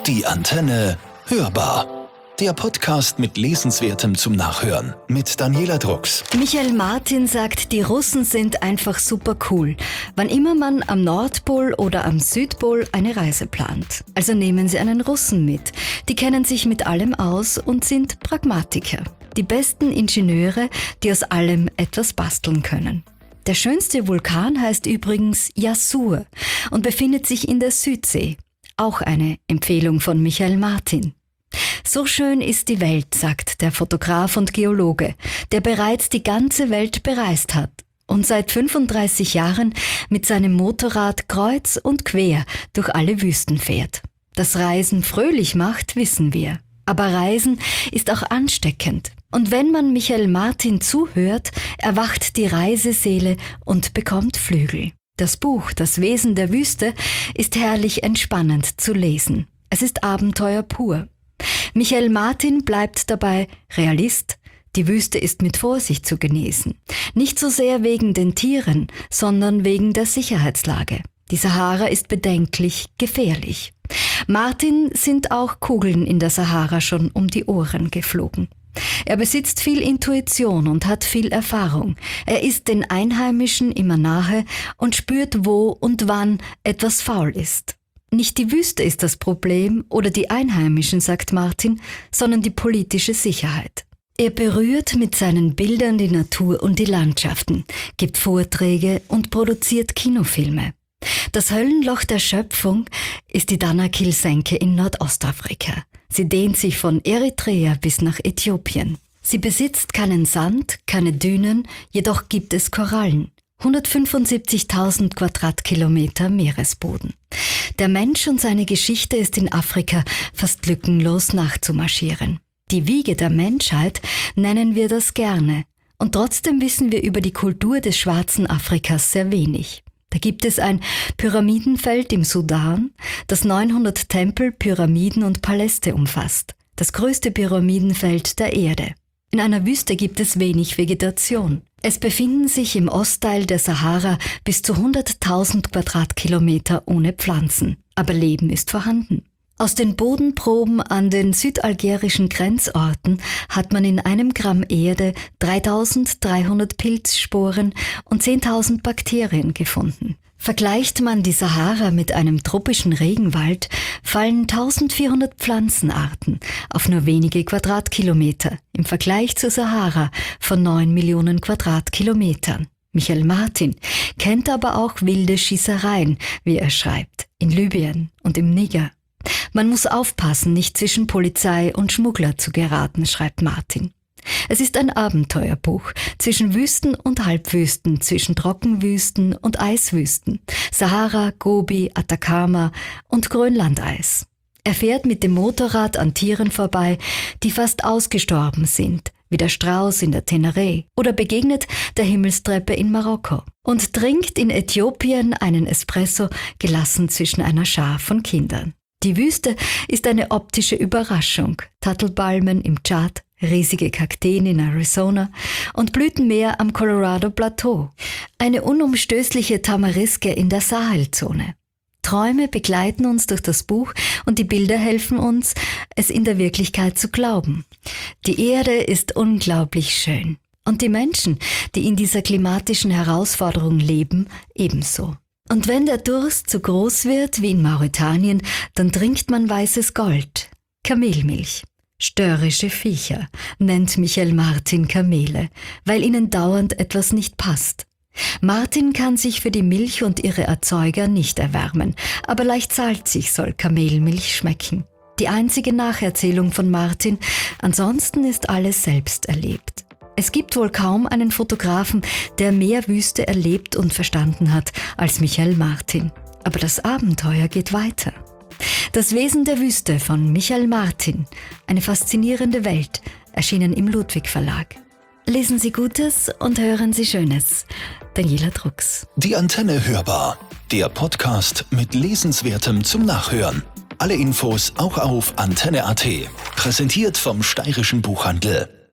Die Antenne hörbar. Der Podcast mit Lesenswertem zum Nachhören mit Daniela Drucks. Michael Martin sagt, die Russen sind einfach super cool, wann immer man am Nordpol oder am Südpol eine Reise plant. Also nehmen Sie einen Russen mit. Die kennen sich mit allem aus und sind Pragmatiker. Die besten Ingenieure, die aus allem etwas basteln können. Der schönste Vulkan heißt übrigens Yasur und befindet sich in der Südsee. Auch eine Empfehlung von Michael Martin. So schön ist die Welt, sagt der Fotograf und Geologe, der bereits die ganze Welt bereist hat und seit 35 Jahren mit seinem Motorrad kreuz und quer durch alle Wüsten fährt. Dass Reisen fröhlich macht, wissen wir. Aber Reisen ist auch ansteckend. Und wenn man Michael Martin zuhört, erwacht die Reiseseele und bekommt Flügel. Das Buch Das Wesen der Wüste ist herrlich entspannend zu lesen. Es ist Abenteuer pur. Michael Martin bleibt dabei Realist. Die Wüste ist mit Vorsicht zu genießen. Nicht so sehr wegen den Tieren, sondern wegen der Sicherheitslage. Die Sahara ist bedenklich gefährlich. Martin sind auch Kugeln in der Sahara schon um die Ohren geflogen. Er besitzt viel Intuition und hat viel Erfahrung. Er ist den Einheimischen immer nahe und spürt, wo und wann etwas faul ist. Nicht die Wüste ist das Problem oder die Einheimischen, sagt Martin, sondern die politische Sicherheit. Er berührt mit seinen Bildern die Natur und die Landschaften, gibt Vorträge und produziert Kinofilme. Das Höllenloch der Schöpfung ist die Danakil-Senke in Nordostafrika. Sie dehnt sich von Eritrea bis nach Äthiopien. Sie besitzt keinen Sand, keine Dünen, jedoch gibt es Korallen. 175.000 Quadratkilometer Meeresboden. Der Mensch und seine Geschichte ist in Afrika fast lückenlos nachzumarschieren. Die Wiege der Menschheit nennen wir das gerne. Und trotzdem wissen wir über die Kultur des schwarzen Afrikas sehr wenig. Da gibt es ein Pyramidenfeld im Sudan, das 900 Tempel, Pyramiden und Paläste umfasst. Das größte Pyramidenfeld der Erde. In einer Wüste gibt es wenig Vegetation. Es befinden sich im Ostteil der Sahara bis zu 100.000 Quadratkilometer ohne Pflanzen. Aber Leben ist vorhanden. Aus den Bodenproben an den südalgerischen Grenzorten hat man in einem Gramm Erde 3.300 Pilzsporen und 10.000 Bakterien gefunden. Vergleicht man die Sahara mit einem tropischen Regenwald, fallen 1.400 Pflanzenarten auf nur wenige Quadratkilometer im Vergleich zur Sahara von 9 Millionen Quadratkilometern. Michael Martin kennt aber auch wilde Schießereien, wie er schreibt, in Libyen und im Niger. Man muss aufpassen, nicht zwischen Polizei und Schmuggler zu geraten, schreibt Martin. Es ist ein Abenteuerbuch zwischen Wüsten und Halbwüsten, zwischen Trockenwüsten und Eiswüsten, Sahara, Gobi, Atacama und Grönlandeis. Er fährt mit dem Motorrad an Tieren vorbei, die fast ausgestorben sind, wie der Strauß in der Teneré, oder begegnet der Himmelstreppe in Marokko und trinkt in Äthiopien einen Espresso gelassen zwischen einer Schar von Kindern. Die Wüste ist eine optische Überraschung. Dattelpalmen im Tschad, riesige Kakteen in Arizona und Blütenmeer am Colorado Plateau. Eine unumstößliche Tamariske in der Sahelzone. Träume begleiten uns durch das Buch und die Bilder helfen uns, es in der Wirklichkeit zu glauben. Die Erde ist unglaublich schön. Und die Menschen, die in dieser klimatischen Herausforderung leben, ebenso. Und wenn der Durst zu groß wird, wie in Mauretanien, dann trinkt man weißes Gold, Kamelmilch. Störrische Viecher nennt Michael Martin Kamele, weil ihnen dauernd etwas nicht passt. Martin kann sich für die Milch und ihre Erzeuger nicht erwärmen, aber leicht salzig soll Kamelmilch schmecken. Die einzige Nacherzählung von Martin, ansonsten ist alles selbst erlebt. Es gibt wohl kaum einen Fotografen, der mehr Wüste erlebt und verstanden hat als Michael Martin. Aber das Abenteuer geht weiter. Das Wesen der Wüste von Michael Martin. Eine faszinierende Welt, erschienen im Ludwig Verlag. Lesen Sie Gutes und hören Sie Schönes. Daniela Drucks. Die Antenne hörbar. Der Podcast mit Lesenswertem zum Nachhören. Alle Infos auch auf antenne.at. Präsentiert vom Steirischen Buchhandel.